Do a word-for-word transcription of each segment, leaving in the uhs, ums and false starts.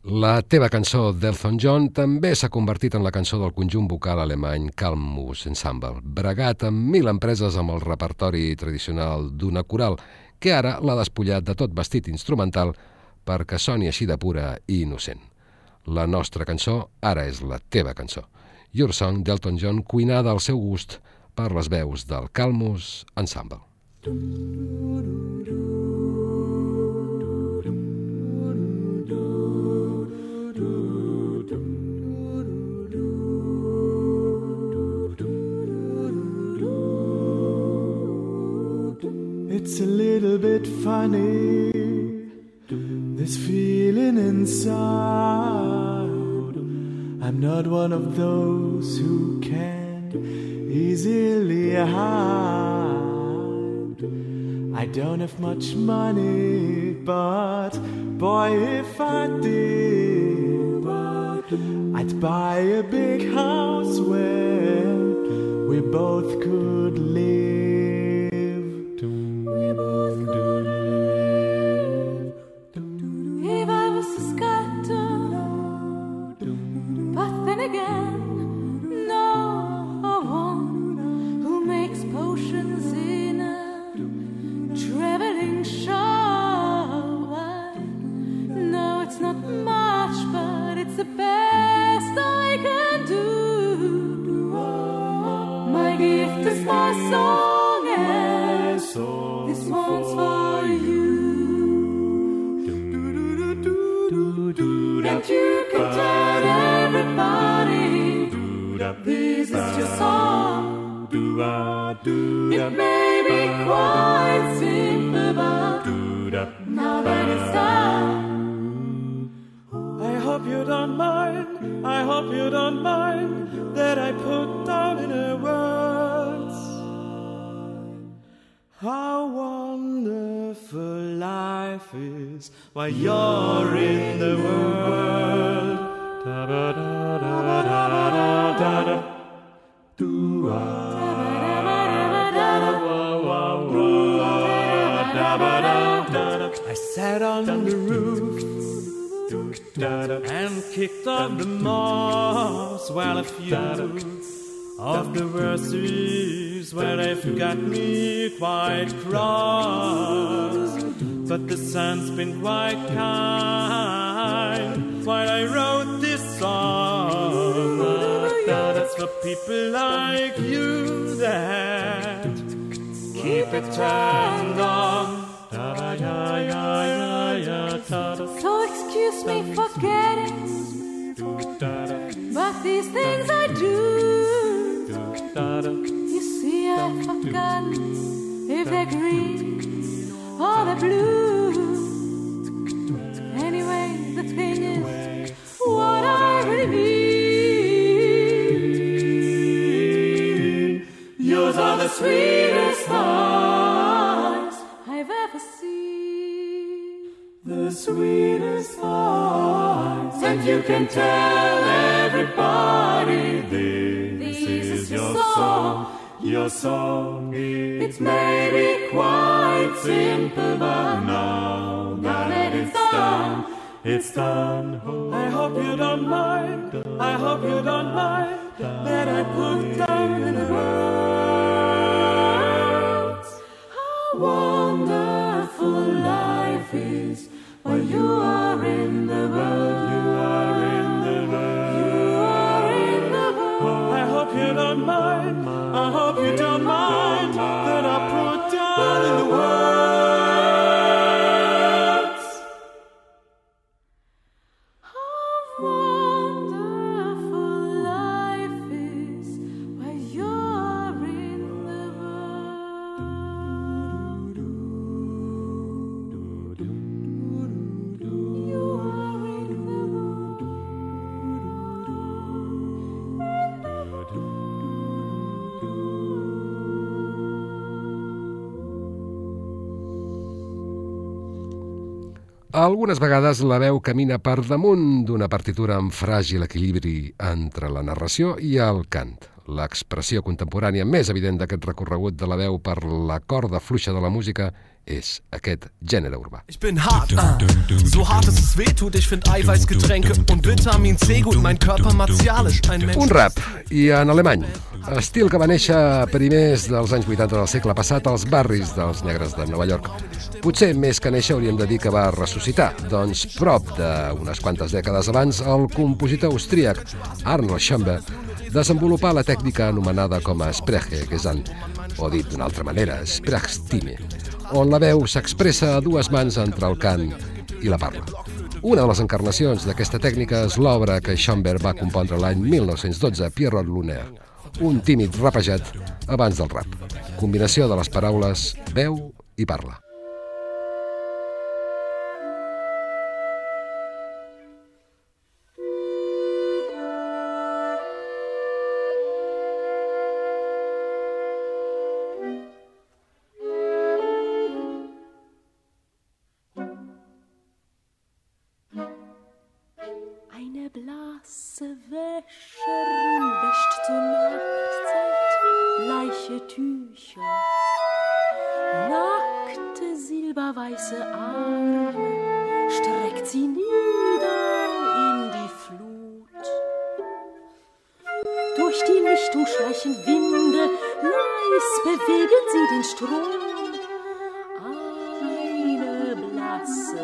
La teva cançó d'Elton John també s'ha convertit en la cançó del conjunt vocal alemany Kalmus Ensemble, bregat amb mil empreses amb el repertori tradicional d'una coral, que ara l'ha despullat de tot vestit instrumental perquè soni així de pura i innocent. La nostra cançó ara és la teva cançó. Your Song d'Elton John, cuinada al seu gust per les veus del Kalmus Ensemble. It's a little bit funny, this feeling inside. I'm not one of those who can easily hide. I don't have much money, but boy, if I did, I'd buy a big house where we both could live. It may be quite simple, but now that it's done, I hope you don't mind, I hope you don't mind that I put down in a words how wonderful life is while you're in the world. Da da da da da da da da do I. I sat on the roof and kicked on the moss while a few of the verses where they've got me quite cross. But the sun's been quite kind while I wrote this song. That's for people like you that keep it turned on. So excuse me for getting, but these things I do. You see, I've forgotten if they're green or they're blue. Anyway, the thing is, what I really mean. Yours are the sweetest eyes I've ever seen. The sweetest eyes, and you can tell everybody this, this is, is your your song. Your song is It may be quite simple, but now, now that it's done, it's done. I hope you don't mind, I hope you don't mind that I put down in words how wonderful life is while you are in the world. You are in the world. You are in the world. I hope you don't mind, I hope you don't mind that I put down in the words How wonderful life is while you are in the world. You are in the world. Algunes vegades la veu camina per damunt d'una partitura amb fràgil equilibri entre la narració i el cant. L'expressió contemporània més evident d'aquest recorregut de la veu per la corda fluixa de la música és aquest gènere urbà. Ich bin hart, ah. So hart, dass es weh tut. Ich find Eiweißgetränke und Vitamin C gut. Mein Körper martialisch, ein Mensch... Un rap, i en alemany. Estil que va néixer a primers dels anys vuitanta del segle passat als barris dels negres de Nova York. Potser més que néixer hauríem de dir que va ressuscitar, doncs prop d'unes quantes dècades abans el compositor austríac Arnold Schoenberg desenvolupà la tècnica anomenada com a Sprechgesang, o dit d'una altra manera, Sprechstimme, on la veu s'expressa a dues mans entre el cant i la parla. Una de les encarnacions d'aquesta tècnica és l'obra que Schoenberg va compondre l'any mil nou-cents dotze, Pierrot Lunaire, un tímid rapejat abans del rap. Combinació de les paraules veu i parla. Eine blasse Wäscherin wäscht zur Nachtzeit bleiche Tücher. Nackte silberweiße Arme streckt sie nieder in die Flut. Durch die Lichtung schleichen Winde, leis bewegen sie den Strom. Eine blasse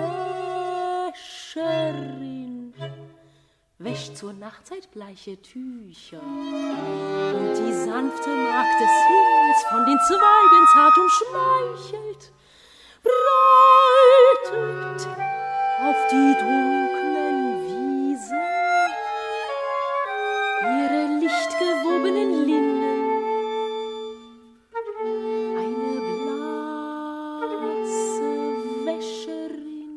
Wäscherin wäscht zur Nachtzeit bleiche Tücher. Und die sanfte Magd des Himmels von den Zweigen zart umschmeichelt, breitet auf die dunklen Wiesen ihre lichtgewobenen Linnen. Eine blasse Wäscherin.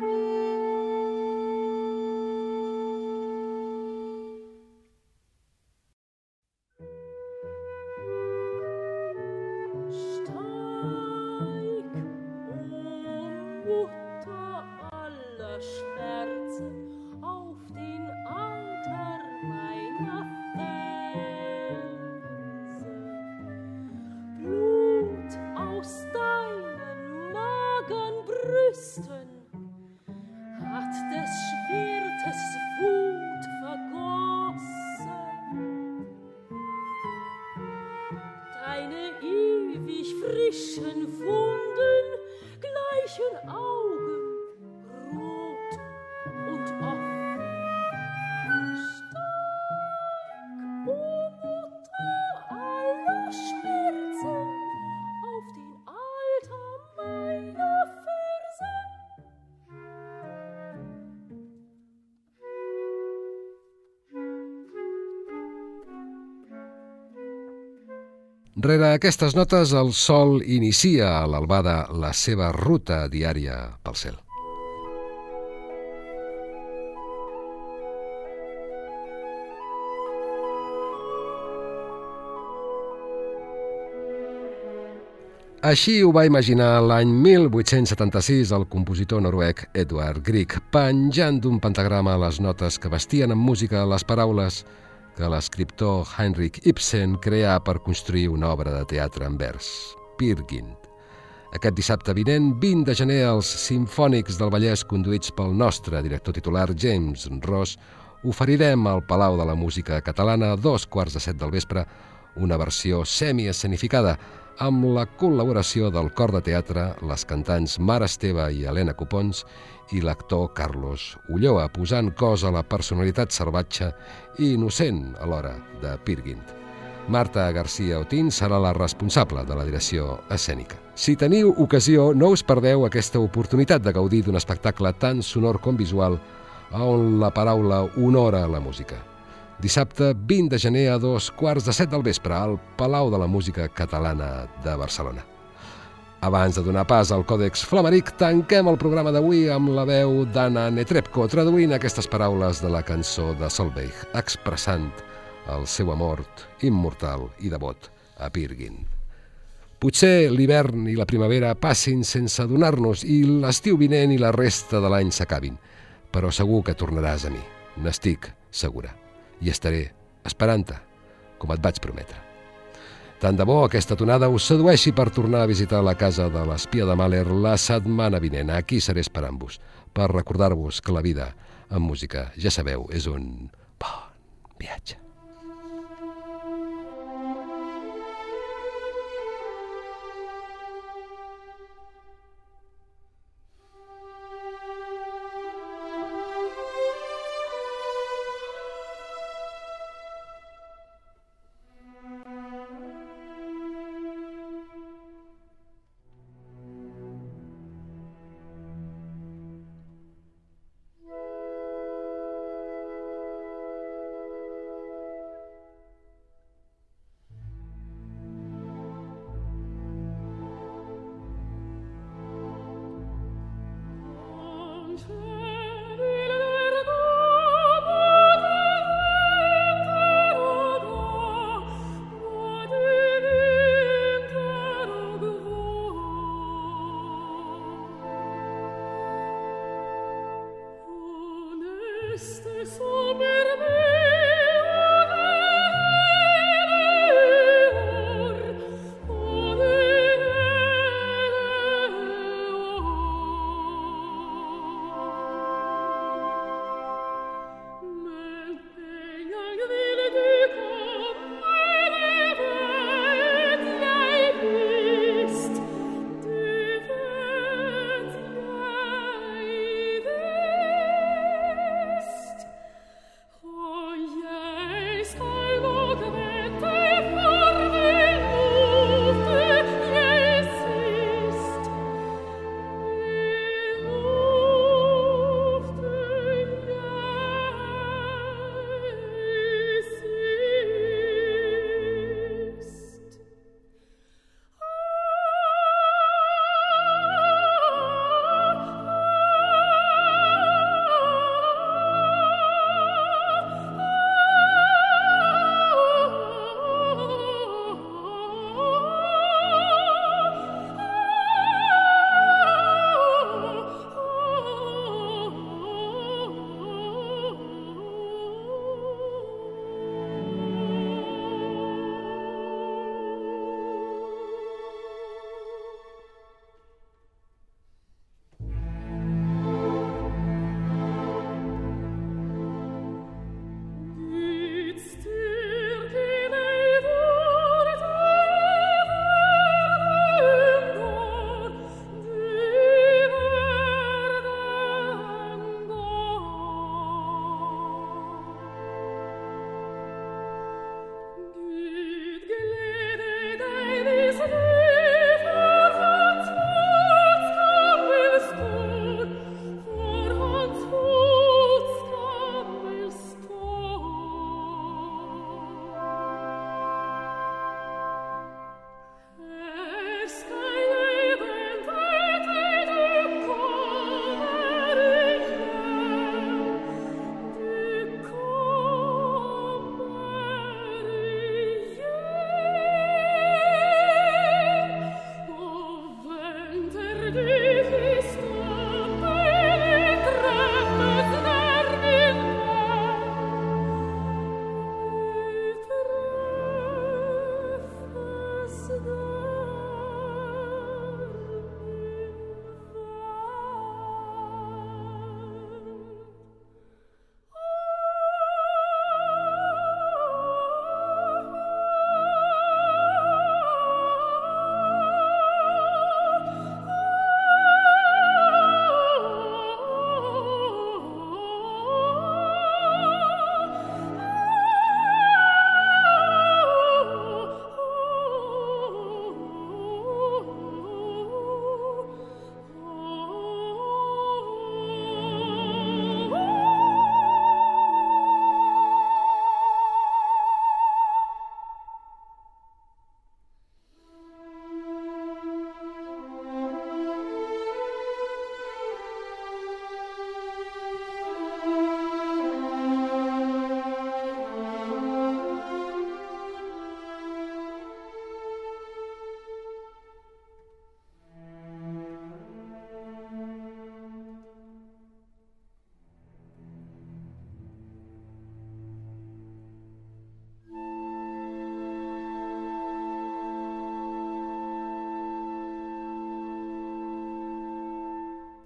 Hat des Schwertes Wut vergossen, deine ewig frischen Wunden gleichen Augen rot und offen. Stark, o Mutter aller Schmerzen, auf den Altar meiner Verse. Rere aquestes notes, el sol inicia a l'albada la seva ruta diària pel cel. Així ho va imaginar l'any mil vuit-cents setanta-sis el compositor noruec Edvard Grieg, penjant d'un pentagrama a les notes que vestien amb música les paraules que l'escriptor Henrik Ibsen creà per construir una obra de teatre en vers, Peer Gynt. Aquest dissabte vinent, vint de gener, els Simfònics del Vallès, conduïts pel nostre director titular James Ross, oferirem al Palau de la Música Catalana a dos quarts de set del vespre una versió semi-escenificada amb la col·laboració del cor de teatre, les cantants Mara Esteve i Helena Copons i l'actor Carlos Ulloa, posant cos a la personalitat salvatge i innocent alhora de Peer Gynt. Marta García Otín serà la responsable de la direcció escènica. Si teniu ocasió, no us perdeu aquesta oportunitat de gaudir d'un espectacle tan sonor com visual on la paraula honora la música. Dissabte vint de gener a dos quarts de set del vespre al Palau de la Música Catalana de Barcelona. Abans de donar pas al Còdex Flamaric, tanquem el programa d'avui amb la veu d'Anna Netrebko, traduint aquestes paraules de la cançó de Solveig, expressant el seu amor immortal i devot a Peer Gynt. Potser l'hivern i la primavera passin sense adonar-nos i l'estiu vinent i la resta de l'any s'acabin, però segur que tornaràs a mi, n'estic segura, i estaré esperant-te, com et vaig prometre. Tant de bo aquesta tonada us sedueixi per tornar a visitar la casa de l'espia de Mahler la setmana vinent. Aquí seré esperant-vos per recordar-vos que la vida amb música, ja sabeu, és un bon viatge. Oh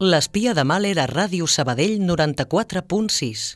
L'espia de Mahler a Ràdio Sabadell noranta-quatre punt sis.